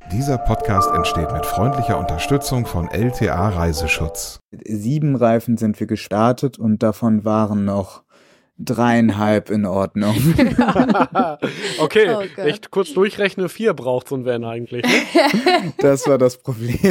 Dieser Podcast entsteht mit freundlicher Unterstützung von LTA Reiseschutz. 7 Reifen sind wir gestartet und davon waren noch 3,5 in Ordnung. Okay, Oh Gott. echt kurz durchrechne, 4 braucht so ein Van eigentlich. Ne? Das war das Problem.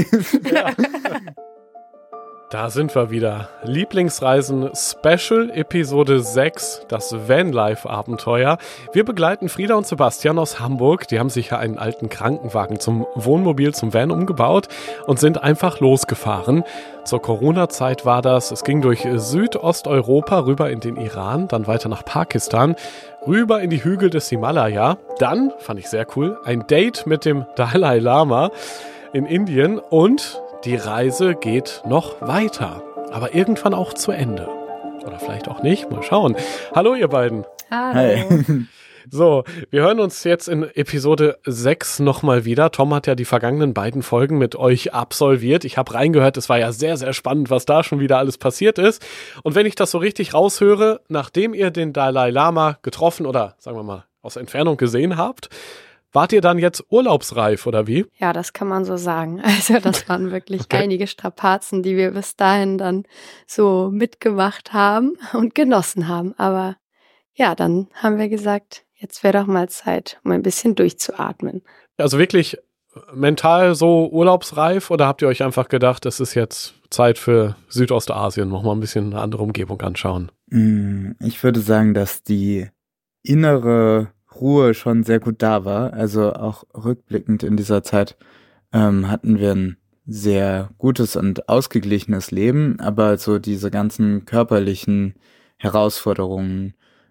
Da sind wir wieder. Lieblingsreisen Special Episode 6, das Vanlife-Abenteuer. Wir begleiten Frieda und Sebastian aus Hamburg. Die haben sich ja einen alten Krankenwagen zum Wohnmobil, zum Van umgebaut und sind einfach losgefahren. Zur Corona-Zeit war das. Es ging durch Südosteuropa rüber in den Iran, dann weiter nach Pakistan, rüber in die Hügel des Himalaya. Dann, fand ich sehr cool, ein Date mit dem Dalai Lama in Indien und die Reise geht noch weiter, aber irgendwann auch zu Ende. Oder vielleicht auch nicht, mal schauen. Hallo ihr beiden. Hallo. Hi. So, wir hören uns jetzt in Episode 6 nochmal wieder. Tom hat ja die vergangenen beiden Folgen mit euch absolviert. Ich habe reingehört, es war ja sehr, sehr spannend, was da schon wieder alles passiert ist. Und wenn ich das so richtig raushöre, nachdem ihr den Dalai Lama getroffen oder sagen wir mal aus Entfernung gesehen habt, wart ihr dann jetzt urlaubsreif, oder wie? Ja, das kann man so sagen. Also das waren wirklich einige Strapazen, die wir bis dahin dann so mitgemacht haben und genossen haben. Aber ja, dann haben wir gesagt, jetzt wäre doch mal Zeit, um ein bisschen durchzuatmen. Also wirklich mental so urlaubsreif oder habt ihr euch einfach gedacht, es ist jetzt Zeit für Südostasien, noch mal ein bisschen eine andere Umgebung anschauen? Ich würde sagen, dass die innere Ruhe schon sehr gut da war. Also auch rückblickend in dieser Zeit hatten wir ein sehr gutes und ausgeglichenes Leben, aber so diese ganzen körperlichen Herausforderungen,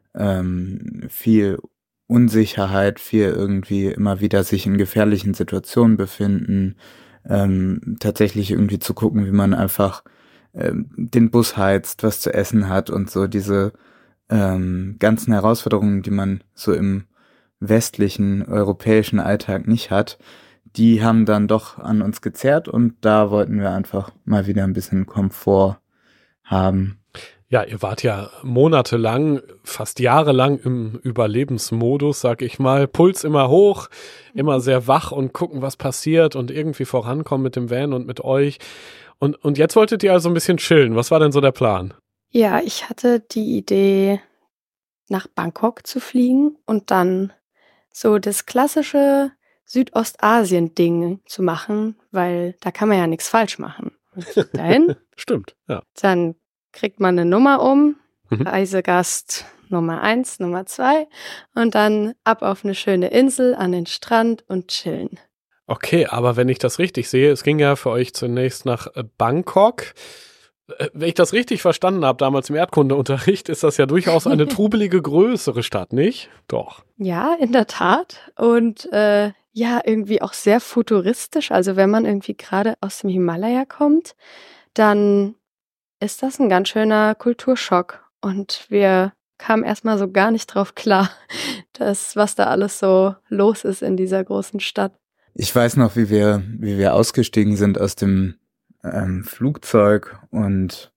viel Unsicherheit, viel irgendwie immer wieder sich in gefährlichen Situationen befinden, tatsächlich irgendwie zu gucken, wie man einfach den Bus heizt, was zu essen hat und so diese ganzen Herausforderungen, die man so im westlichen, europäischen Alltag nicht hat, die haben dann doch an uns gezerrt und da wollten wir einfach mal wieder ein bisschen Komfort haben. Ja, ihr wart ja monatelang, fast jahrelang im Überlebensmodus, sag ich mal. Puls immer hoch, immer sehr wach und gucken, was passiert und irgendwie vorankommen mit dem Van und mit euch. Und jetzt wolltet ihr also ein bisschen chillen. Was war denn so der Plan? Ja, ich hatte die Idee, nach Bangkok zu fliegen und dann so das klassische Südostasien-Ding zu machen, weil da kann man ja nichts falsch machen. Und dahin, Stimmt, ja. dann kriegt man eine Nummer Reisegast Nummer 1, Nummer 2 und dann ab auf eine schöne Insel an den Strand und chillen. Okay, aber wenn ich das richtig sehe, es ging ja für euch zunächst nach Bangkok. Wenn ich das richtig verstanden habe, damals im Erdkundeunterricht, ist das ja durchaus eine trubelige, größere Stadt, nicht? Doch. Ja, in der Tat. Und ja, irgendwie auch sehr futuristisch. Also wenn man irgendwie gerade aus dem Himalaya kommt, dann ist das ein ganz schöner Kulturschock. Und wir kamen erstmal so gar nicht drauf klar, was da alles so los ist in dieser großen Stadt. Ich weiß noch, wie wir ausgestiegen sind aus dem Flugzeug und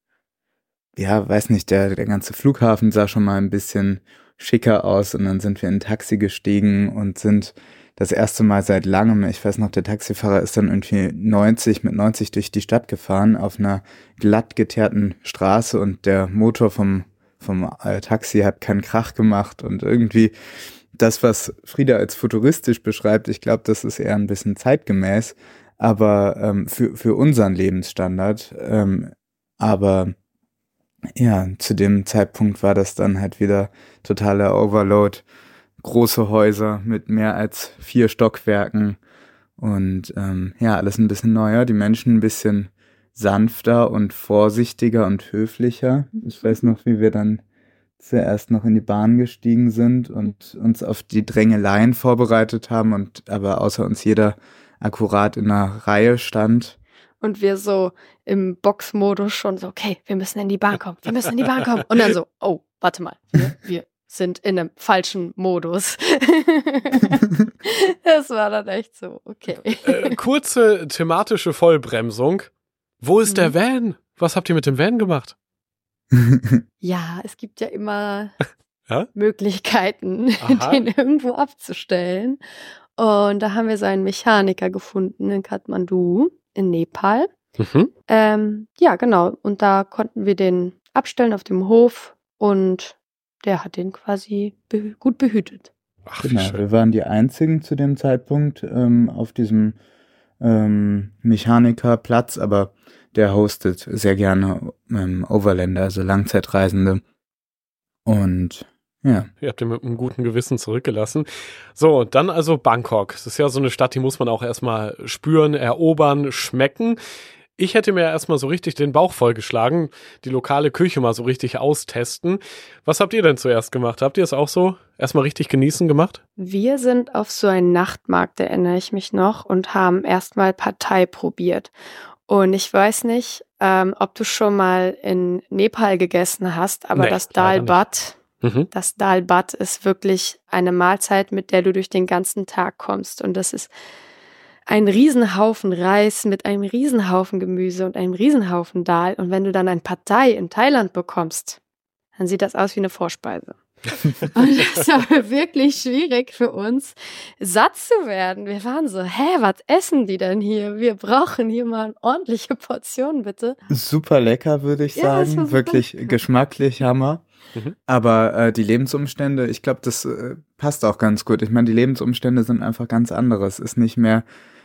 ja, weiß nicht, der ganze Flughafen sah schon mal ein bisschen schicker aus und dann sind wir in ein Taxi gestiegen und sind das erste Mal seit langem, ich weiß noch, der Taxifahrer ist dann irgendwie mit 90 durch die Stadt gefahren auf einer glatt geteerten Straße und der Motor vom Taxi hat keinen Krach gemacht und irgendwie das, was Frieda als futuristisch beschreibt, ich glaube, das ist eher ein bisschen zeitgemäß, aber für unseren Lebensstandard. Aber ja, zu dem Zeitpunkt war das dann halt wieder totaler Overload. Große Häuser mit mehr als 4 Stockwerken und ja, alles ein bisschen neuer, die Menschen ein bisschen sanfter und vorsichtiger und höflicher. Ich weiß noch, wie wir dann zuerst noch in die Bahn gestiegen sind und uns auf die Drängeleien vorbereitet haben und aber außer uns jeder akkurat in einer Reihe stand. Und wir so im Boxmodus schon so, okay, wir müssen in die Bahn kommen. Und dann so, oh, warte mal, wir sind in einem falschen Modus. Das war dann echt so, okay. Kurze thematische Vollbremsung. Wo ist der Van? Was habt ihr mit dem Van gemacht? Ja, es gibt ja immer Ja? Möglichkeiten, Aha. den irgendwo abzustellen. Und da haben wir so einen Mechaniker gefunden in Kathmandu, in Nepal. Ja, genau. Und da konnten wir den abstellen auf dem Hof und der hat den quasi gut behütet. Ach, wie Genau, schön. wir waren die einzigen zu dem Zeitpunkt auf diesem Mechanikerplatz, aber der hostet sehr gerne Overländer, also Langzeitreisende. Und ja. Ihr habt ihn mit einem guten Gewissen zurückgelassen. So, dann also Bangkok. Das ist ja so eine Stadt, die muss man auch erstmal spüren, erobern, schmecken. Ich hätte mir erstmal so richtig den Bauch vollgeschlagen, die lokale Küche mal so richtig austesten. Was habt ihr denn zuerst gemacht? Habt ihr es auch so erstmal richtig genießen gemacht? Wir sind auf so einen Nachtmarkt, erinnere ich mich noch, und haben erstmal Pad Thai probiert. Und ich weiß nicht, ob du schon mal in Nepal gegessen hast, aber Nee, das leider Dal Bhat, das Dal Bhat ist wirklich eine Mahlzeit, mit der du durch den ganzen Tag kommst. Und das ist ein Riesenhaufen Reis mit einem Riesenhaufen Gemüse und einem Riesenhaufen Dal. Und wenn du dann ein Pad Thai in Thailand bekommst, dann sieht das aus wie eine Vorspeise. Und das war wirklich schwierig für uns, satt zu werden. Wir waren so, was essen die denn hier? Wir brauchen hier mal eine ordentliche Portion, bitte. Super lecker, würde ich Ja, es war sagen. super Wirklich lecker. geschmacklich Hammer. Aber die Lebensumstände, ich glaube, das passt auch ganz gut. Ich meine, die Lebensumstände sind einfach ganz andere. Es ist nicht mehr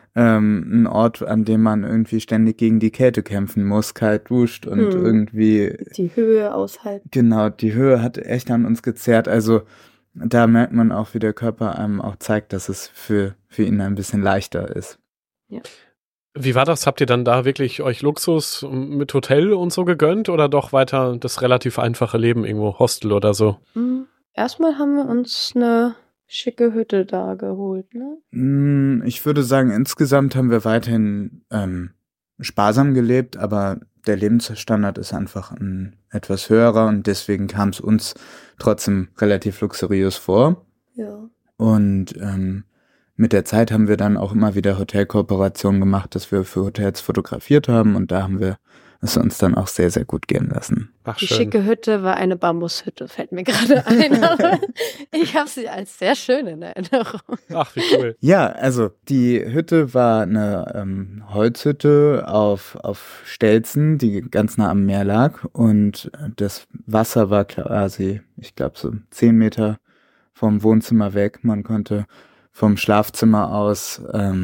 ein Ort, an dem man irgendwie ständig gegen die Kälte kämpfen muss, kalt duscht und irgendwie, Die Höhe aushalten. genau, die Höhe hat echt an uns gezerrt. Also da merkt man auch, wie der Körper einem auch zeigt, dass es für ihn ein bisschen leichter ist. Ja. Wie war das? Habt ihr dann da wirklich euch Luxus mit Hotel und so gegönnt oder doch weiter das relativ einfache Leben irgendwo, Hostel oder so? Erstmal haben wir uns eine schicke Hütte da geholt, ne? Ich würde sagen, insgesamt haben wir weiterhin sparsam gelebt, aber der Lebensstandard ist einfach ein etwas höherer und deswegen kam es uns trotzdem relativ luxuriös vor. Ja. Und mit der Zeit haben wir dann auch immer wieder Hotelkooperationen gemacht, dass wir für Hotels fotografiert haben und da haben wir es uns dann auch sehr, sehr gut gehen lassen. Ach, Die schön. schicke Hütte war eine Bambushütte, fällt mir gerade ein. Aber ich habe sie als sehr schön in Erinnerung. Ach, wie cool. Ja, also die Hütte war eine Holzhütte auf Stelzen, die ganz nah am Meer lag und das Wasser war quasi, ich glaube so 10 Meter vom Wohnzimmer weg. Man konnte vom Schlafzimmer aus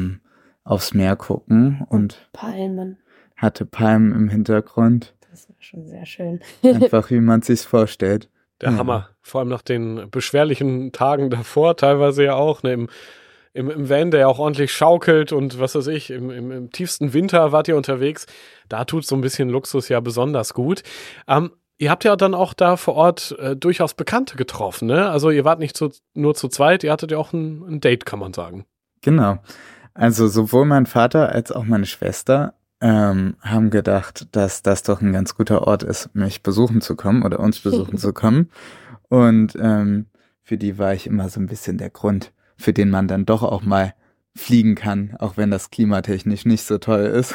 aufs Meer gucken und Palmen. hatte Palmen im Hintergrund. Das war schon sehr schön. Einfach wie man sich's vorstellt. Der Hammer. Vor allem nach den beschwerlichen Tagen davor, teilweise ja auch, ne, im Van, der ja auch ordentlich schaukelt und was weiß ich, im tiefsten Winter wart ihr unterwegs. Da tut so ein bisschen Luxus ja besonders gut. Ihr habt ja dann auch da vor Ort durchaus Bekannte getroffen, ne? Also ihr wart nicht nur zu zweit, ihr hattet ja auch ein Date, kann man sagen. Genau. Also sowohl mein Vater als auch meine Schwester haben gedacht, dass das doch ein ganz guter Ort ist, mich besuchen zu kommen oder uns besuchen zu kommen. Und für die war ich immer so ein bisschen der Grund, für den man dann doch auch mal fliegen kann, auch wenn das klimatechnisch nicht so toll ist.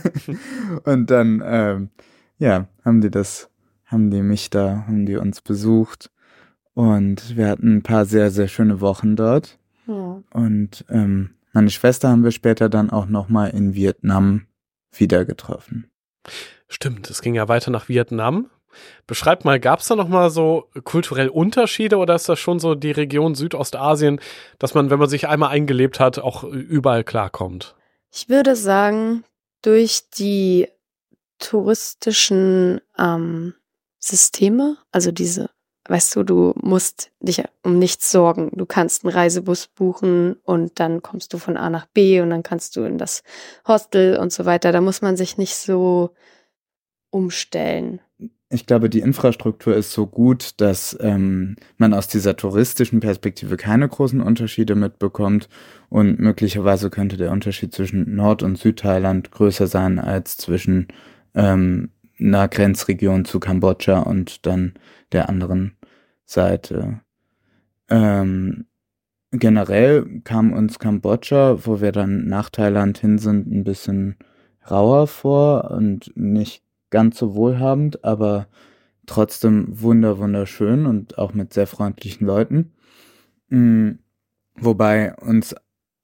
Und dann, haben die uns besucht. Und wir hatten ein paar sehr, sehr schöne Wochen dort. Ja. Und meine Schwester haben wir später dann auch nochmal in Vietnam wieder getroffen. Stimmt, es ging ja weiter nach Vietnam. Beschreibt mal, gab es da noch mal so kulturell Unterschiede oder ist das schon so die Region Südostasien, dass man, wenn man sich einmal eingelebt hat, auch überall klarkommt? Ich würde sagen, durch die touristischen Systeme, also diese, weißt du musst dich um nichts sorgen. Du kannst einen Reisebus buchen und dann kommst du von A nach B und dann kannst du in das Hostel und so weiter. Da muss man sich nicht so umstellen. Ich glaube, die Infrastruktur ist so gut, dass man aus dieser touristischen Perspektive keine großen Unterschiede mitbekommt und möglicherweise könnte der Unterschied zwischen Nord- und Südthailand größer sein als zwischen einer Grenzregion zu Kambodscha und dann der anderen Seite. Generell kam uns Kambodscha, wo wir dann nach Thailand hin sind, ein bisschen rauer vor und nicht ganz so wohlhabend, aber trotzdem wunderschön und auch mit sehr freundlichen Leuten. Wobei uns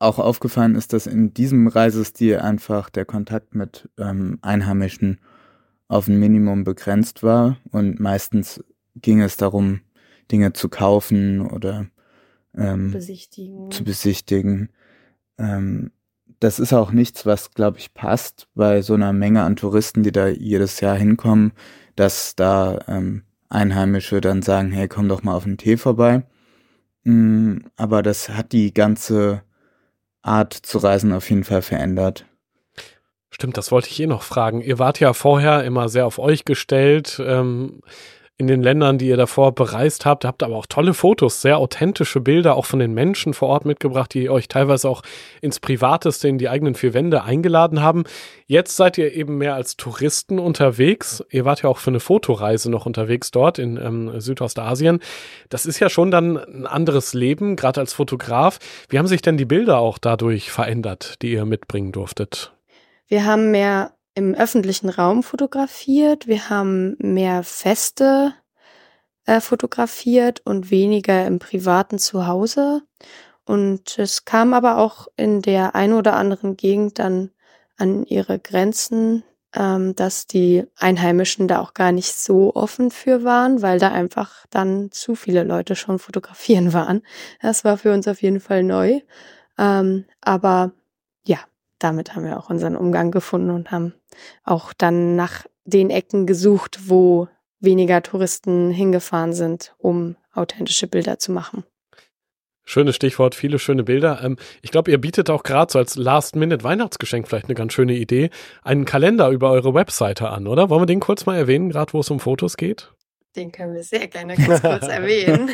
auch aufgefallen ist, dass in diesem Reisestil einfach der Kontakt mit Einheimischen auf ein Minimum begrenzt war und meistens ging es darum, Dinge zu kaufen oder zu besichtigen. Das ist auch nichts, was, glaube ich, passt bei so einer Menge an Touristen, die da jedes Jahr hinkommen, dass da Einheimische dann sagen, hey, komm doch mal auf einen Tee vorbei. Aber das hat die ganze Art zu reisen auf jeden Fall verändert. Stimmt, das wollte ich noch fragen. Ihr wart ja vorher immer sehr auf euch gestellt, in den Ländern, die ihr davor bereist habt aber auch tolle Fotos, sehr authentische Bilder auch von den Menschen vor Ort mitgebracht, die euch teilweise auch ins Privateste, in die eigenen vier Wände eingeladen haben. Jetzt seid ihr eben mehr als Touristen unterwegs. Ihr wart ja auch für eine Fotoreise noch unterwegs dort in Südostasien. Das ist ja schon dann ein anderes Leben, gerade als Fotograf. Wie haben sich denn die Bilder auch dadurch verändert, die ihr mitbringen durftet? Wir haben mehr im öffentlichen Raum fotografiert, wir haben mehr Feste fotografiert und weniger im privaten Zuhause. Und es kam aber auch in der einen oder anderen Gegend dann an ihre Grenzen, dass die Einheimischen da auch gar nicht so offen für waren, weil da einfach dann zu viele Leute schon fotografieren waren. Das war für uns auf jeden Fall neu. Aber ja, damit haben wir auch unseren Umgang gefunden und haben auch dann nach den Ecken gesucht, wo weniger Touristen hingefahren sind, um authentische Bilder zu machen. Schönes Stichwort, viele schöne Bilder. Ich glaube, ihr bietet auch gerade so als Last-Minute-Weihnachtsgeschenk vielleicht eine ganz schöne Idee, einen Kalender über eure Webseite an, oder? Wollen wir den kurz mal erwähnen, gerade wo es um Fotos geht? Den können wir sehr gerne ganz kurz erwähnen.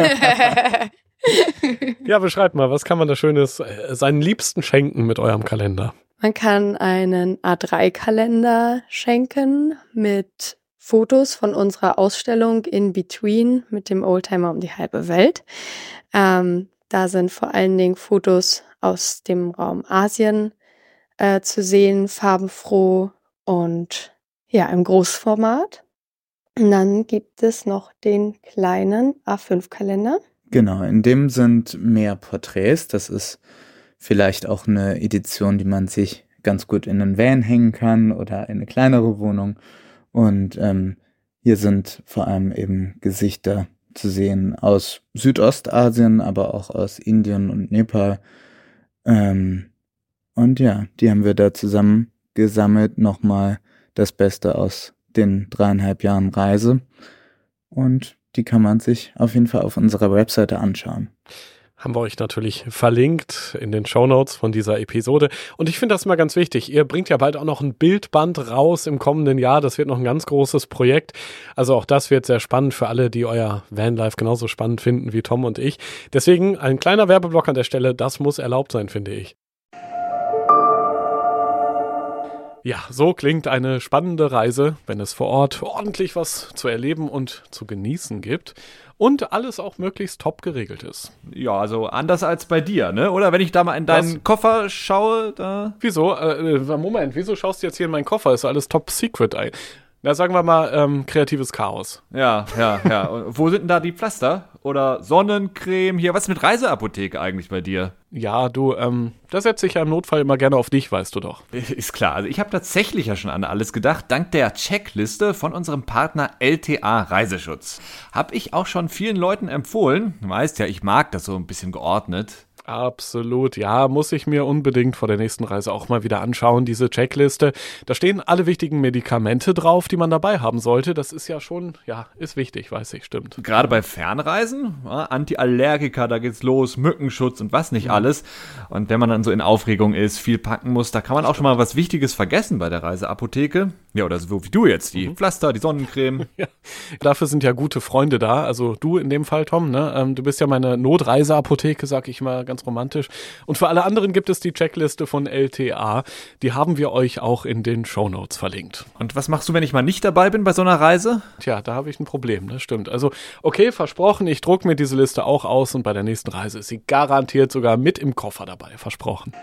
Ja, beschreibt mal, was kann man da Schönes seinen Liebsten schenken mit eurem Kalender? Man kann einen A3-Kalender schenken mit Fotos von unserer Ausstellung In Between mit dem Oldtimer um die halbe Welt. Da sind vor allen Dingen Fotos aus dem Raum Asien zu sehen, farbenfroh und ja, im Großformat. Und dann gibt es noch den kleinen A5-Kalender. Genau, in dem sind mehr Porträts. Das ist vielleicht auch eine Edition, die man sich ganz gut in einen Van hängen kann oder in eine kleinere Wohnung. Und hier sind vor allem eben Gesichter zu sehen aus Südostasien, aber auch aus Indien und Nepal. Und ja, die haben wir da zusammen gesammelt. Nochmal das Beste aus den 3,5 Jahren Reise. Und die kann man sich auf jeden Fall auf unserer Webseite anschauen. Haben wir euch natürlich verlinkt in den Shownotes von dieser Episode. Und ich finde das mal ganz wichtig. Ihr bringt ja bald auch noch ein Bildband raus im kommenden Jahr. Das wird noch ein ganz großes Projekt. Also auch das wird sehr spannend für alle, die euer Vanlife genauso spannend finden wie Tom und ich. Deswegen ein kleiner Werbeblock an der Stelle. Das muss erlaubt sein, finde ich. Ja, so klingt eine spannende Reise, wenn es vor Ort ordentlich was zu erleben und zu genießen gibt und alles auch möglichst top geregelt ist. Ja, also anders als bei dir, ne? Oder wenn ich da mal in deinen Koffer schaue, da... Wieso? Moment, wieso schaust du jetzt hier in meinen Koffer? Ist alles top secret. Na, sagen wir mal, kreatives Chaos. Ja. Und wo sind denn da die Pflaster? Oder Sonnencreme? Hier, was ist mit Reiseapotheke eigentlich bei dir? Ja, du, da setze ich ja im Notfall immer gerne auf dich, weißt du doch. Ist klar, also ich habe tatsächlich ja schon an alles gedacht, dank der Checkliste von unserem Partner LTA Reiseschutz. Hab ich auch schon vielen Leuten empfohlen. Du weißt ja, ich mag das so ein bisschen geordnet. Absolut, ja, muss ich mir unbedingt vor der nächsten Reise auch mal wieder anschauen, diese Checkliste. Da stehen alle wichtigen Medikamente drauf, die man dabei haben sollte. Das ist ja schon, ja, ist wichtig, weiß ich, stimmt. Gerade bei Fernreisen, ja, Antiallergika, da geht's los, Mückenschutz und was nicht alles. Und wenn man dann so in Aufregung ist, viel packen muss, da kann man auch schon mal was Wichtiges vergessen bei der Reiseapotheke. Ja, oder so wie du jetzt, die Pflaster, die Sonnencreme. Ja, dafür sind ja gute Freunde da, also du in dem Fall, Tom, ne? Du bist ja meine Notreiseapotheke, sag ich mal, ganz romantisch. Und für alle anderen gibt es die Checkliste von LTA. Die haben wir euch auch in den Shownotes verlinkt. Und was machst du, wenn ich mal nicht dabei bin bei so einer Reise? Tja, da habe ich ein Problem, das stimmt. Also, okay, versprochen, ich drucke mir diese Liste auch aus und bei der nächsten Reise ist sie garantiert sogar mit im Koffer dabei, versprochen.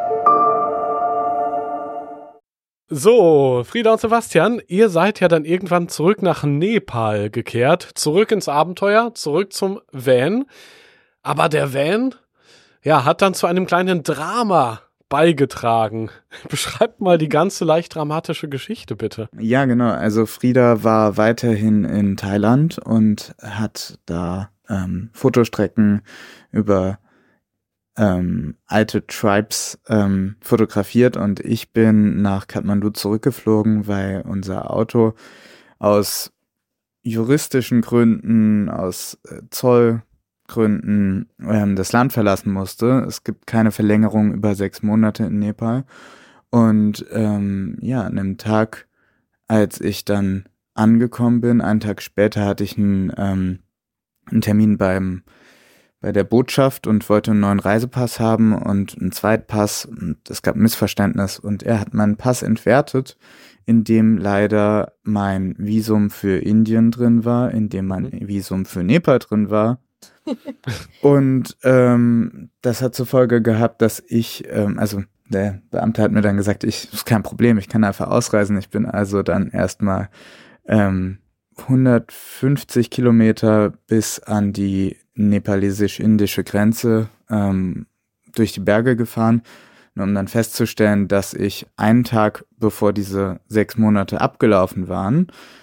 So, Frieda und Sebastian, ihr seid ja dann irgendwann zurück nach Nepal gekehrt, zurück ins Abenteuer, zurück zum Van. Aber der Van, ja, hat dann zu einem kleinen Drama beigetragen. Beschreibt mal die ganze leicht dramatische Geschichte, bitte. Ja, genau. Also Frida war weiterhin in Thailand und hat da Fotostrecken über alte Tribes fotografiert und ich bin nach Kathmandu zurückgeflogen, weil unser Auto aus juristischen Gründen, aus Zollgründen das Land verlassen musste. Es gibt keine Verlängerung über 6 Monate in Nepal. Und an dem Tag, als ich dann angekommen bin, einen Tag später hatte ich einen Termin bei der Botschaft und wollte einen neuen Reisepass haben und einen Zweitpass. Und es gab ein Missverständnis und er hat meinen Pass entwertet, in dem leider mein Visum für Indien drin war, in dem mein Visum für Nepal drin war. Und das hat zur Folge gehabt, dass ich, der Beamte hat mir dann gesagt, ist kein Problem, ich kann einfach ausreisen. Ich bin also dann erstmal 150 Kilometer bis an die nepalesisch-indische Grenze durch die Berge gefahren, um dann festzustellen, dass ich einen Tag, bevor diese 6 Monate abgelaufen waren,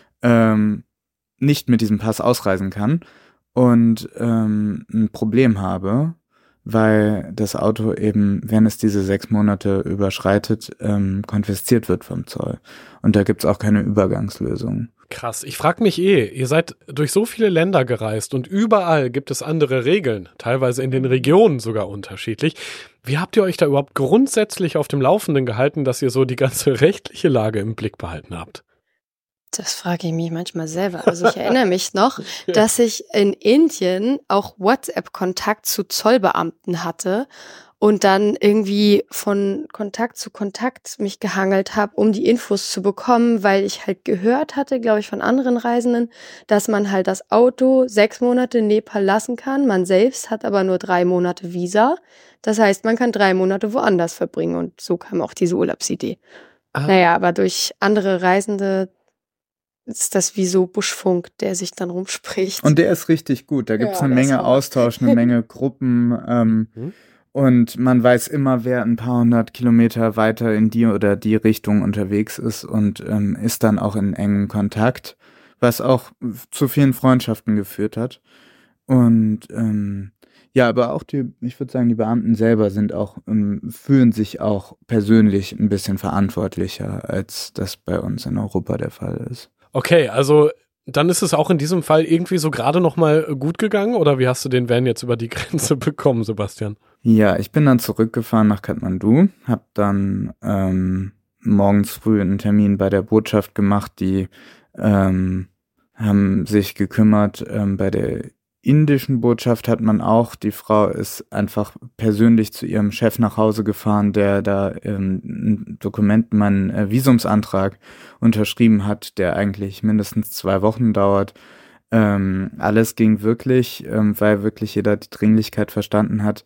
nicht mit diesem Pass ausreisen kann und ein Problem habe, weil das Auto eben, wenn es diese 6 Monate überschreitet, konfisziert wird vom Zoll. Und da gibt's auch keine Übergangslösung. Krass, ich frage mich ihr seid durch so viele Länder gereist und überall gibt es andere Regeln, teilweise in den Regionen sogar unterschiedlich. Wie habt ihr euch da überhaupt grundsätzlich auf dem Laufenden gehalten, dass ihr so die ganze rechtliche Lage im Blick behalten habt? Das frage ich mich manchmal selber. Also ich erinnere mich noch, dass ich in Indien auch WhatsApp-Kontakt zu Zollbeamten hatte und dann irgendwie von Kontakt zu Kontakt mich gehangelt habe, um die Infos zu bekommen, weil ich halt gehört hatte, glaube ich, von anderen Reisenden, dass man halt das Auto 6 Monate in Nepal lassen kann. Man selbst hat aber nur 3 Monate Visa. Das heißt, man kann 3 Monate woanders verbringen und so kam auch diese Urlaubsidee. Naja, aber durch andere Reisende ist das wie so Buschfunk, der sich dann rumspricht. Und der ist richtig gut. Da gibt's eine Menge Austausch, eine Menge Gruppen. Und man weiß immer, wer ein paar 100 Kilometer weiter in die oder die Richtung unterwegs ist und ist dann auch in engen Kontakt, was auch zu vielen Freundschaften geführt hat. Und aber auch ich würde sagen, die Beamten selber sind auch, fühlen sich auch persönlich ein bisschen verantwortlicher, als das bei uns in Europa der Fall ist. Okay, also dann ist es auch in diesem Fall irgendwie so gerade noch mal gut gegangen oder wie hast du den Van jetzt über die Grenze bekommen, Sebastian? Ja, ich bin dann zurückgefahren nach Kathmandu, habe dann morgens früh einen Termin bei der Botschaft gemacht, die haben sich gekümmert. Bei der indischen Botschaft hat man auch, die Frau ist einfach persönlich zu ihrem Chef nach Hause gefahren, der da ein Dokument, meinen Visumsantrag unterschrieben hat, der eigentlich mindestens 2 Wochen dauert. Alles ging wirklich, weil wirklich jeder die Dringlichkeit verstanden hat,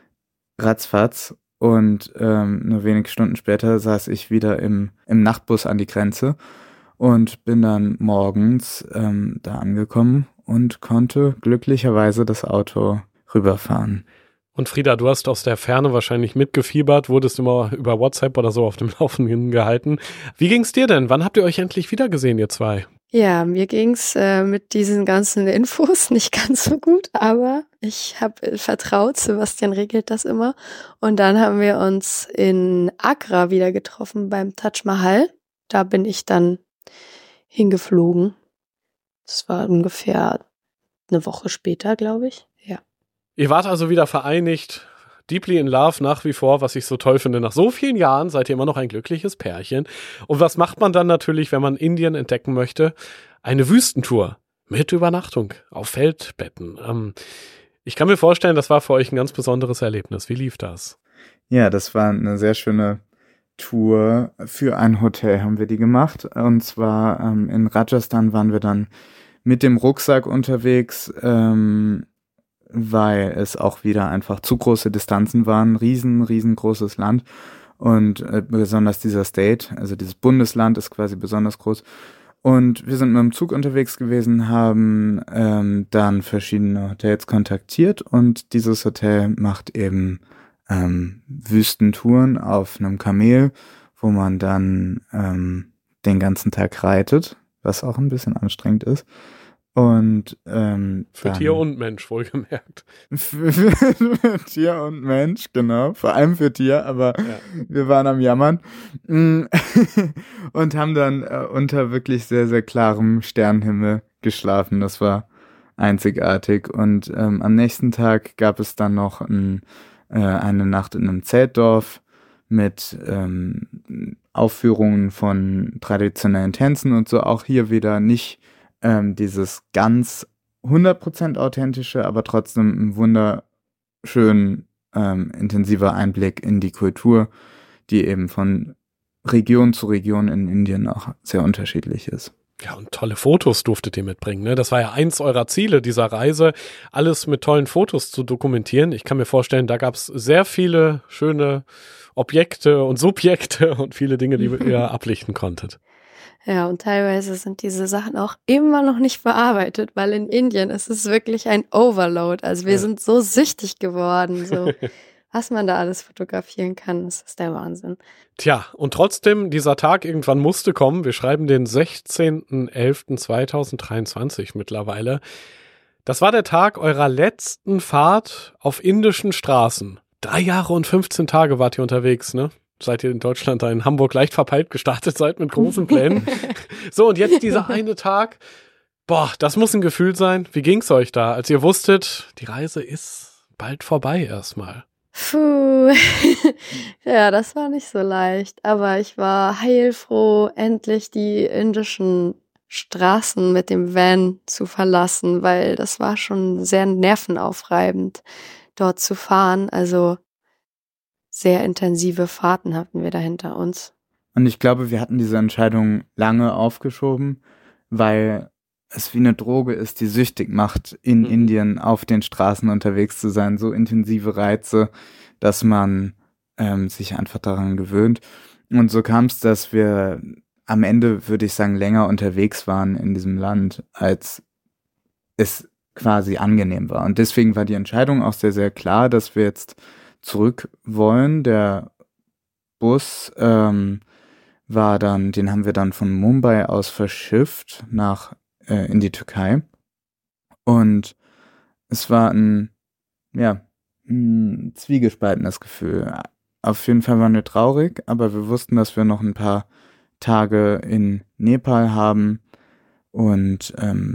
ratzfatz. Und nur wenige Stunden später saß ich wieder im Nachtbus an die Grenze und bin dann morgens da angekommen und konnte glücklicherweise das Auto rüberfahren. Und Frida, du hast aus der Ferne wahrscheinlich mitgefiebert, wurdest immer über WhatsApp oder so auf dem Laufenden gehalten. Wie ging's dir denn? Wann habt ihr euch endlich wiedergesehen, ihr zwei? Ja, mir ging's mit diesen ganzen Infos nicht ganz so gut, aber ich habe vertraut, Sebastian regelt das immer. Und dann haben wir uns in Agra wieder getroffen beim Taj Mahal. Da bin ich dann hingeflogen. Das war ungefähr eine Woche später, glaube ich. Ja. Ihr wart also wieder vereinigt, deeply in love nach wie vor, was ich so toll finde. Nach so vielen Jahren seid ihr immer noch ein glückliches Pärchen. Und was macht man dann natürlich, wenn man Indien entdecken möchte? Eine Wüstentour mit Übernachtung auf Feldbetten. Ich kann mir vorstellen, das war für euch ein ganz besonderes Erlebnis. Wie lief das? Ja, das war eine sehr schöne Tour. Für ein Hotel haben wir die gemacht. Und zwar in Rajasthan waren wir dann mit dem Rucksack unterwegs, weil es auch wieder einfach zu große Distanzen waren. Riesengroßes Land. Und besonders dieser State, also dieses Bundesland ist quasi besonders groß. Und wir sind mit dem Zug unterwegs gewesen, haben dann verschiedene Hotels kontaktiert und dieses Hotel macht eben Wüstentouren auf einem Kamel, wo man dann den ganzen Tag reitet, was auch ein bisschen anstrengend ist. Und für Tier und Mensch, wohlgemerkt. Für Tier und Mensch, genau. Vor allem für Tier, aber wir waren am Jammern. Und haben dann unter wirklich sehr, sehr klarem Sternenhimmel geschlafen. Das war einzigartig. Und am nächsten Tag gab es dann noch eine Nacht in einem Zeltdorf mit Aufführungen von traditionellen Tänzen und so. Auch hier wieder nicht dieses ganz 100% authentische, aber trotzdem ein wunderschön intensiver Einblick in die Kultur, die eben von Region zu Region in Indien auch sehr unterschiedlich ist. Ja, und tolle Fotos durftet ihr mitbringen, ne? Das war ja eins eurer Ziele dieser Reise, alles mit tollen Fotos zu dokumentieren. Ich kann mir vorstellen, da gab es sehr viele schöne Objekte und Subjekte und viele Dinge, die ihr ablichten konntet. Ja, und teilweise sind diese Sachen auch immer noch nicht bearbeitet, weil in Indien ist es wirklich ein Overload. Also wir sind so süchtig geworden, so was man da alles fotografieren kann, das ist der Wahnsinn. Tja, und trotzdem, dieser Tag irgendwann musste kommen. Wir schreiben den 16.11.2023 mittlerweile. Das war der Tag eurer letzten Fahrt auf indischen Straßen. 3 Jahre und 15 Tage wart ihr unterwegs, ne? Seit ihr in Deutschland da in Hamburg leicht verpeilt gestartet seid mit großen Plänen. So, und jetzt dieser eine Tag. Boah, das muss ein Gefühl sein. Wie ging's euch da, als ihr wusstet, die Reise ist bald vorbei erstmal? Puh, ja, das war nicht so leicht. Aber ich war heilfroh, endlich die indischen Straßen mit dem Van zu verlassen, weil das war schon sehr nervenaufreibend, dort zu fahren. Also sehr intensive Fahrten hatten wir da hinter uns. Und ich glaube, wir hatten diese Entscheidung lange aufgeschoben, weil es wie eine Droge ist, die süchtig macht, in Indien auf den Straßen unterwegs zu sein. So intensive Reize, dass man sich einfach daran gewöhnt. Und so kam es, dass wir am Ende, würde ich sagen, länger unterwegs waren in diesem Land, als es quasi angenehm war. Und deswegen war die Entscheidung auch sehr, sehr klar, dass wir jetzt zurück wollen. Der Bus war dann, den haben wir dann von Mumbai aus verschifft in die Türkei. Und es war ein zwiegespaltenes Gefühl. Auf jeden Fall waren wir traurig, aber wir wussten, dass wir noch ein paar Tage in Nepal haben und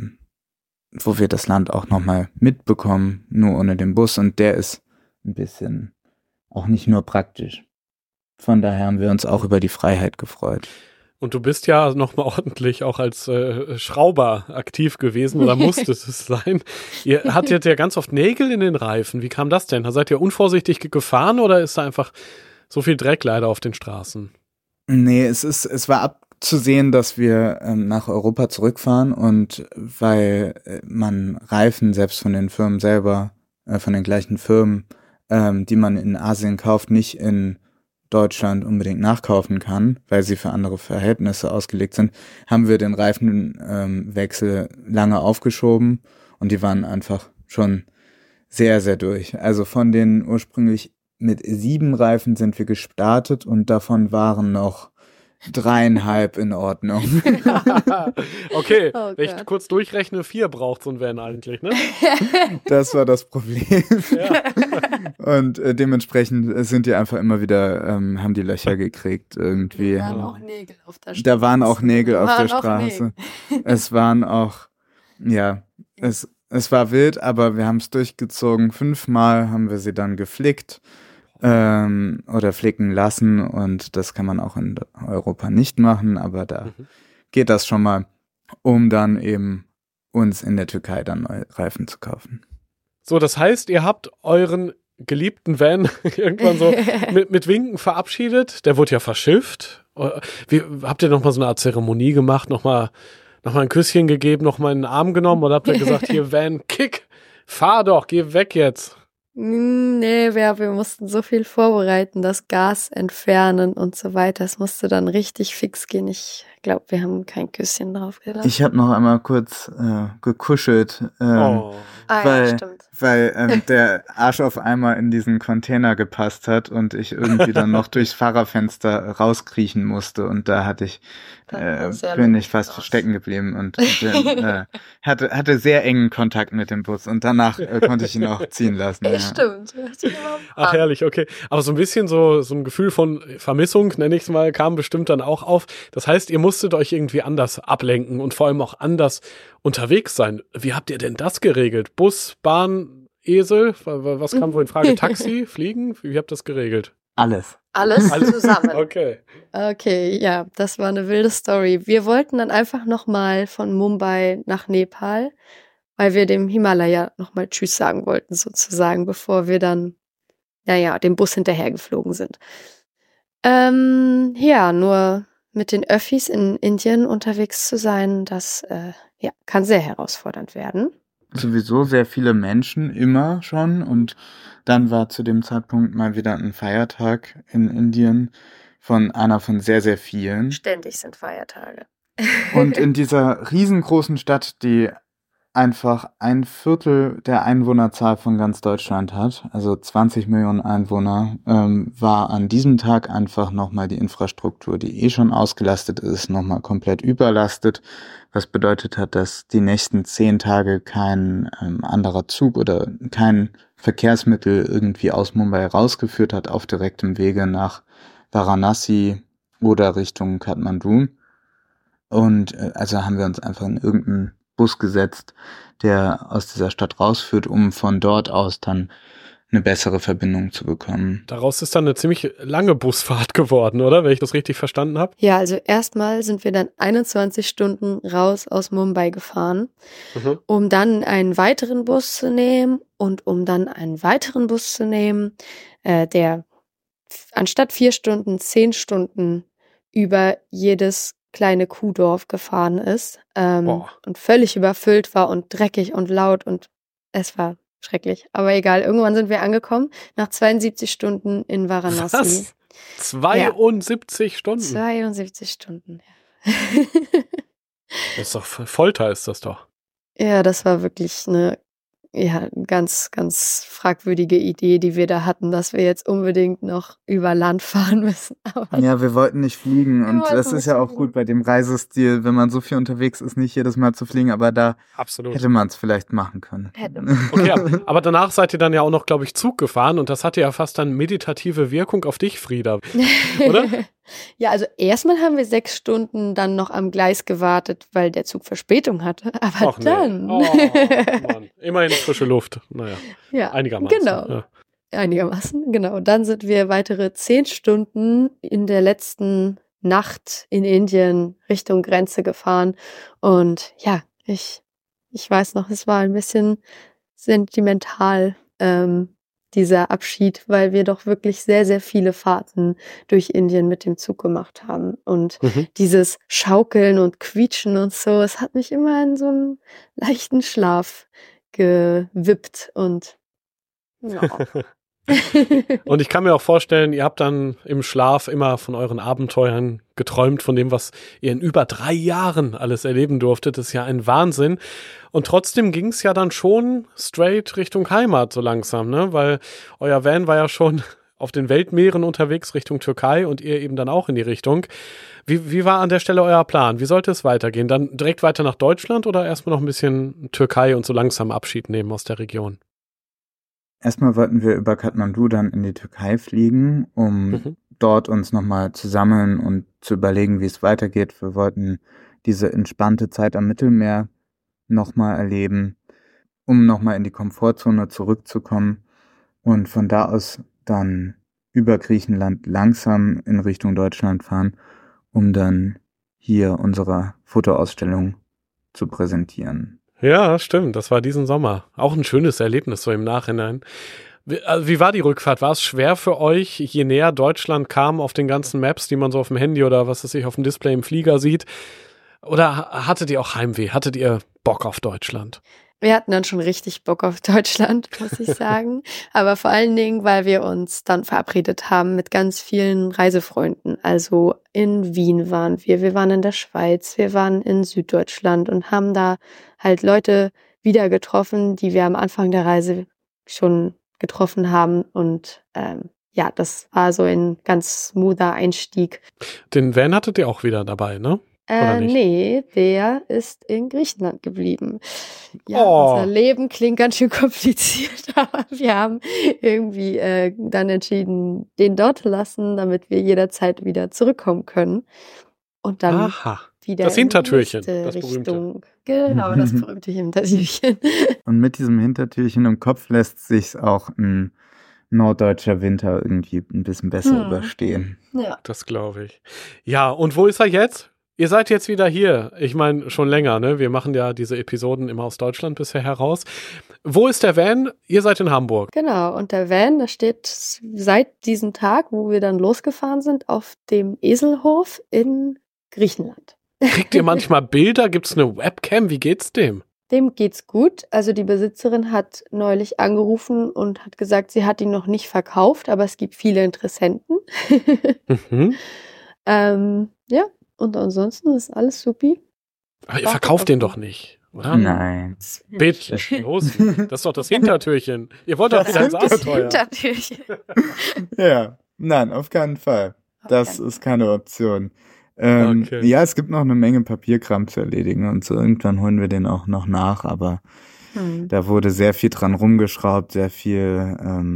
wo wir das Land auch nochmal mitbekommen, nur ohne den Bus. Und der ist ein bisschen auch nicht nur praktisch. Von daher haben wir uns auch über die Freiheit gefreut. Und du bist ja nochmal ordentlich auch als Schrauber aktiv gewesen oder musstest es sein. Ihr hattet ja ganz oft Nägel in den Reifen. Wie kam das denn? Seid ihr unvorsichtig gefahren oder ist da einfach so viel Dreck leider auf den Straßen? Nee, es war abzusehen, dass wir nach Europa zurückfahren und weil man Reifen selbst von den Firmen selber, von den gleichen Firmen, die man in Asien kauft, nicht in Deutschland unbedingt nachkaufen kann, weil sie für andere Verhältnisse ausgelegt sind, haben wir den Reifenwechsel lange aufgeschoben und die waren einfach schon sehr, sehr durch. Also von den ursprünglich mit 7 Reifen sind wir gestartet und davon waren noch 3,5 in Ordnung. Okay, wenn ich kurz durchrechne, 4 braucht so ein Van eigentlich, ne? Das war das Problem. Ja. Und dementsprechend sind die einfach immer wieder, haben die Löcher gekriegt irgendwie. Da waren auch Nägel auf der Straße. Da waren auch Nägel auf der Straße. Es waren auch, es war wild, aber wir haben es durchgezogen. 5-mal haben wir sie dann geflickt. Oder flicken lassen und das kann man auch in Europa nicht machen, aber da geht das schon mal, um dann eben uns in der Türkei dann neue Reifen zu kaufen. So, das heißt, ihr habt euren geliebten Van irgendwann so mit Winken verabschiedet, der wurde ja verschifft. Habt ihr nochmal so eine Art Zeremonie gemacht, nochmal ein Küsschen gegeben, nochmal in den Arm genommen oder habt ihr gesagt, hier Van, kick, fahr doch, geh weg jetzt? Nee, wir mussten so viel vorbereiten, das Gas entfernen und so weiter. Es musste dann richtig fix gehen. Ich glaube, wir haben kein Küsschen drauf gelassen. Ich habe noch einmal kurz gekuschelt, Oh. Ja, stimmt. weil der Arsch auf einmal in diesen Container gepasst hat und ich irgendwie dann noch durchs Fahrerfenster rauskriechen musste und da bin ich fast stecken geblieben und hatte sehr engen Kontakt mit dem Bus und danach konnte ich ihn auch ziehen lassen. Ja. Stimmt. Ach, herrlich, okay. Aber so ein bisschen so ein Gefühl von Vermissung, nenne ich es mal, kam bestimmt dann auch auf. Das heißt, ihr musstet euch irgendwie anders ablenken und vor allem auch anders unterwegs sein. Wie habt ihr denn das geregelt? Bus, Bahn, Esel? Was kam wohl in Frage? Taxi, Fliegen? Wie habt ihr das geregelt? Alles zusammen. Okay, ja, das war eine wilde Story. Wir wollten dann einfach nochmal von Mumbai nach Nepal, weil wir dem Himalaya nochmal Tschüss sagen wollten, sozusagen, bevor wir dann, dem Bus hinterhergeflogen sind. Nur mit den Öffis in Indien unterwegs zu sein, das kann sehr herausfordernd werden. Sowieso sehr viele Menschen immer schon und dann war zu dem Zeitpunkt mal wieder ein Feiertag in Indien von einer von sehr, sehr vielen. Ständig sind Feiertage. Und in dieser riesengroßen Stadt, die einfach 1/4 der Einwohnerzahl von ganz Deutschland hat, also 20 Millionen Einwohner, war an diesem Tag einfach nochmal die Infrastruktur, die schon ausgelastet ist, nochmal komplett überlastet, was bedeutet hat, dass die nächsten 10 Tage kein anderer Zug oder kein Verkehrsmittel irgendwie aus Mumbai rausgeführt hat auf direktem Wege nach Varanasi oder Richtung Kathmandu. Und also haben wir uns einfach in irgendeinen Bus gesetzt, der aus dieser Stadt rausführt, um von dort aus dann eine bessere Verbindung zu bekommen. Daraus ist dann eine ziemlich lange Busfahrt geworden, oder? Wenn ich das richtig verstanden habe. Ja, also erstmal sind wir dann 21 Stunden raus aus Mumbai gefahren, um dann einen weiteren Bus zu nehmen und um dann einen weiteren Bus zu nehmen, der anstatt 4 Stunden 10 Stunden über jedes kleine Kuhdorf gefahren ist und völlig überfüllt war und dreckig und laut und es war schrecklich. Aber egal, irgendwann sind wir angekommen, nach 72 Stunden in Varanasi. Was? 72 Stunden? 72 Stunden, ja. Das ist doch Folter, ist das doch. Ja, das war wirklich eine ganz, ganz fragwürdige Idee, die wir da hatten, dass wir jetzt unbedingt noch über Land fahren müssen. Aber ja, wir wollten nicht fliegen und das ist ja auch gut bei dem Reisestil, wenn man so viel unterwegs ist, nicht jedes Mal zu fliegen, aber da hätte man es vielleicht machen können. Okay, aber danach seid ihr dann ja auch noch, glaube ich, Zug gefahren und das hatte ja fast dann meditative Wirkung auf dich, Frieda, oder? Ja, also erstmal haben wir 6 Stunden dann noch am Gleis gewartet, weil der Zug Verspätung hatte. Aber dann. Oh, Mann. Immerhin frische Luft. Naja. Ja, einigermaßen. Genau. Ja. Einigermaßen, genau. Dann sind wir weitere 10 Stunden in der letzten Nacht in Indien Richtung Grenze gefahren. Und ja, ich weiß noch, es war ein bisschen sentimental, dieser Abschied, weil wir doch wirklich sehr, sehr viele Fahrten durch Indien mit dem Zug gemacht haben. Und dieses Schaukeln und Quietschen und so, es hat mich immer in so einen leichten Schlaf gewippt und ja. Und ich kann mir auch vorstellen, ihr habt dann im Schlaf immer von euren Abenteuern geträumt, von dem, was ihr in über 3 Jahren alles erleben durftet. Das ist ja ein Wahnsinn. Und trotzdem ging es ja dann schon straight Richtung Heimat so langsam, ne? Weil euer Van war ja schon auf den Weltmeeren unterwegs Richtung Türkei und ihr eben dann auch in die Richtung. Wie war an der Stelle euer Plan? Wie sollte es weitergehen? Dann direkt weiter nach Deutschland oder erstmal noch ein bisschen Türkei und so langsam Abschied nehmen aus der Region? Erstmal wollten wir über Kathmandu dann in die Türkei fliegen, um dort uns nochmal zu sammeln und zu überlegen, wie es weitergeht. Wir wollten diese entspannte Zeit am Mittelmeer nochmal erleben, um nochmal in die Komfortzone zurückzukommen und von da aus dann über Griechenland langsam in Richtung Deutschland fahren, um dann hier unsere Fotoausstellung zu präsentieren. Ja, stimmt. Das war diesen Sommer. Auch ein schönes Erlebnis so im Nachhinein. Wie war die Rückfahrt? War es schwer für euch, je näher Deutschland kam auf den ganzen Maps, die man so auf dem Handy oder was weiß ich auf dem Display im Flieger sieht? Oder hattet ihr auch Heimweh? Hattet ihr Bock auf Deutschland? Wir hatten dann schon richtig Bock auf Deutschland, muss ich sagen. Aber vor allen Dingen, weil wir uns dann verabredet haben mit ganz vielen Reisefreunden. Also in Wien waren wir waren in der Schweiz, wir waren in Süddeutschland und haben da halt Leute wieder getroffen, die wir am Anfang der Reise schon getroffen haben. Und das war so ein ganz smoother Einstieg. Den Van hattet ihr auch wieder dabei, ne? Oder nicht? Nee, der ist in Griechenland geblieben. Ja, unser Leben klingt ganz schön kompliziert, aber wir haben irgendwie dann entschieden, den dort zu lassen, damit wir jederzeit wieder zurückkommen können. Und dann wieder das Hintertürchen, in die das berühmte. Richtung. Genau, das berühmte Hintertürchen. Und mit diesem Hintertürchen im Kopf lässt sich's auch ein norddeutscher Winter irgendwie ein bisschen besser überstehen. Ja. Das glaube ich. Ja, und wo ist er jetzt? Ihr seid jetzt wieder hier. Ich meine, schon länger, ne? Wir machen ja diese Episoden immer aus Deutschland bisher heraus. Wo ist der Van? Ihr seid in Hamburg. Genau, und der Van, der steht seit diesem Tag, wo wir dann losgefahren sind, auf dem Eselhof in Griechenland. Kriegt ihr manchmal Bilder? Gibt's eine Webcam? Wie geht's dem? Dem geht's gut. Also die Besitzerin hat neulich angerufen und hat gesagt, sie hat ihn noch nicht verkauft, aber es gibt viele Interessenten. Ja. Und ansonsten ist alles supi. Aber ihr verkauft den doch nicht, oder? Nein. Bitte, los. Das ist doch das Hintertürchen. Ihr wollt doch wieder ins Abenteuer. Hintertürchen. Ja, nein, auf keinen Fall. Das ist keine Option. Okay. Ja, es gibt noch eine Menge Papierkram zu erledigen und so irgendwann holen wir den auch noch nach, aber da wurde sehr viel dran rumgeschraubt, sehr viel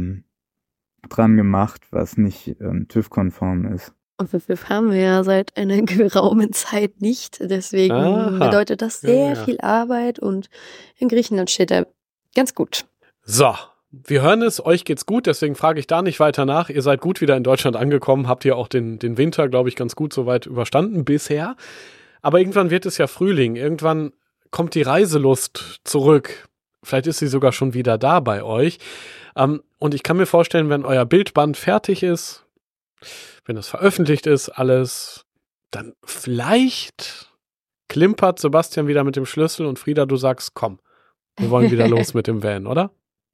dran gemacht, was nicht TÜV-konform ist. Und für TÜV haben wir ja seit einer geraumen Zeit nicht. Deswegen bedeutet das sehr viel Arbeit und in Griechenland steht er ganz gut. So, wir hören es, euch geht's gut, deswegen frage ich da nicht weiter nach. Ihr seid gut wieder in Deutschland angekommen, habt ihr auch den Winter, glaube ich, ganz gut soweit überstanden bisher. Aber irgendwann wird es ja Frühling, irgendwann kommt die Reiselust zurück. Vielleicht ist sie sogar schon wieder da bei euch. Und ich kann mir vorstellen, wenn euer Bildband fertig ist, wenn es veröffentlicht ist, alles, dann vielleicht klimpert Sebastian wieder mit dem Schlüssel und Frieda, du sagst, komm, wir wollen wieder los mit dem Van, oder?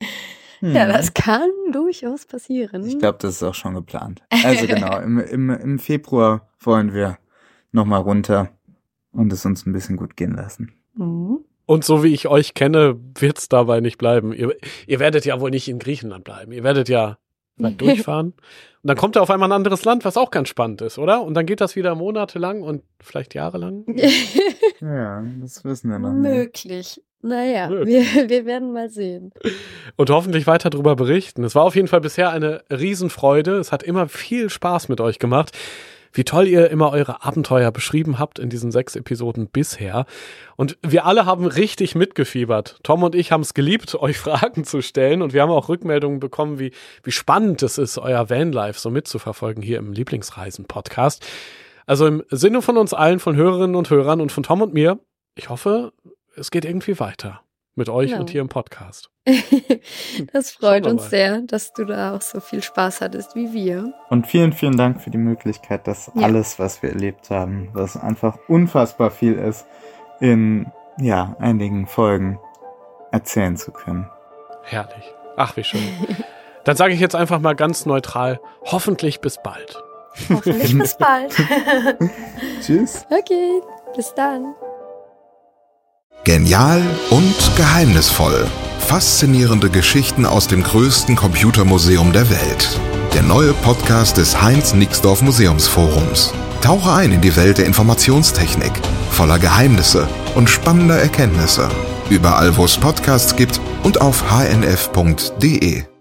Ja, das kann durchaus passieren. Ich glaube, das ist auch schon geplant. Also genau, im Februar wollen wir nochmal runter und es uns ein bisschen gut gehen lassen. Und so wie ich euch kenne, wird es dabei nicht bleiben. Ihr werdet ja wohl nicht in Griechenland bleiben. Ihr werdet ja durchfahren. Und dann kommt da auf einmal ein anderes Land, was auch ganz spannend ist, oder? Und dann geht das wieder monatelang und vielleicht jahrelang. Ja, das wissen wir noch nicht. Möglich. Naja, wir werden mal sehen. Und hoffentlich weiter darüber berichten. Es war auf jeden Fall bisher eine Riesenfreude. Es hat immer viel Spaß mit euch gemacht. Wie toll ihr immer eure Abenteuer beschrieben habt in diesen 6 Episoden bisher. Und wir alle haben richtig mitgefiebert. Tom und ich haben es geliebt, euch Fragen zu stellen. Und wir haben auch Rückmeldungen bekommen, wie spannend es ist, euer Vanlife so mitzuverfolgen hier im Lieblingsreisen-Podcast. Also im Sinne von uns allen, von Hörerinnen und Hörern und von Tom und mir, ich hoffe, es geht irgendwie weiter mit euch und hier im Podcast. Das freut uns sehr, dass du da auch so viel Spaß hattest wie wir. Und vielen, vielen Dank für die Möglichkeit, dass alles, was wir erlebt haben, was einfach unfassbar viel ist, in einigen Folgen erzählen zu können. Herrlich. Ach, wie schön. Dann sage ich jetzt einfach mal ganz neutral, hoffentlich bis bald. Hoffentlich bis bald. Tschüss. Okay, bis dann. Genial und geheimnisvoll. Faszinierende Geschichten aus dem größten Computermuseum der Welt. Der neue Podcast des Heinz Nixdorf Museumsforums. Tauche ein in die Welt der Informationstechnik, voller Geheimnisse und spannender Erkenntnisse. Überall, wo es Podcasts gibt und auf hnf.de.